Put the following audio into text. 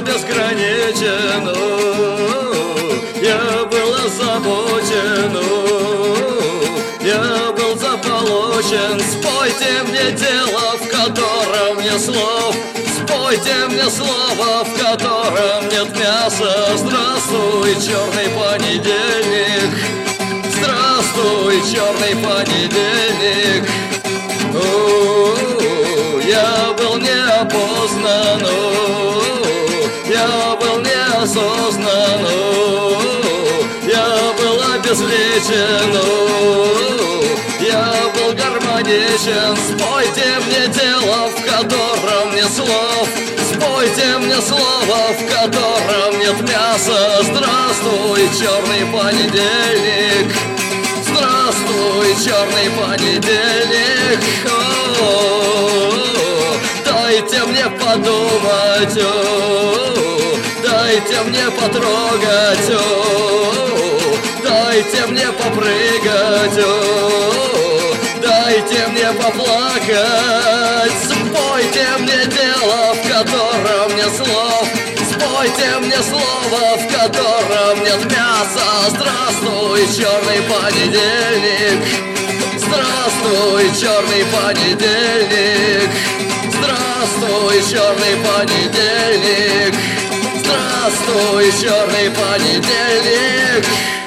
безграничен, я был озабочен, я был заполучен. Спойте мне дело, в котором нет слов, спойте мне слово, в котором нет мяса. Здравствуй, черный понедельник, здравствуй, черный понедельник. Я был неопознан, я был неосознан, я был обезличен, я был гармоничен. Спойте мне дело, в котором нет слов, спойте мне слово, в котором нет мяса. Здравствуй, черный понедельник, здравствуй, черный понедельник. Дайте мне подумать, дайте мне потрогать, дайте мне попрыгать, дайте мне поплакать. Спойте мне дело, в котором нет слов, спойте мне слово, в котором нет мяса. Здравствуй, черный понедельник, здравствуй, черный понедельник, здравствуй, черный понедельник, здравствуй, черный понедельник.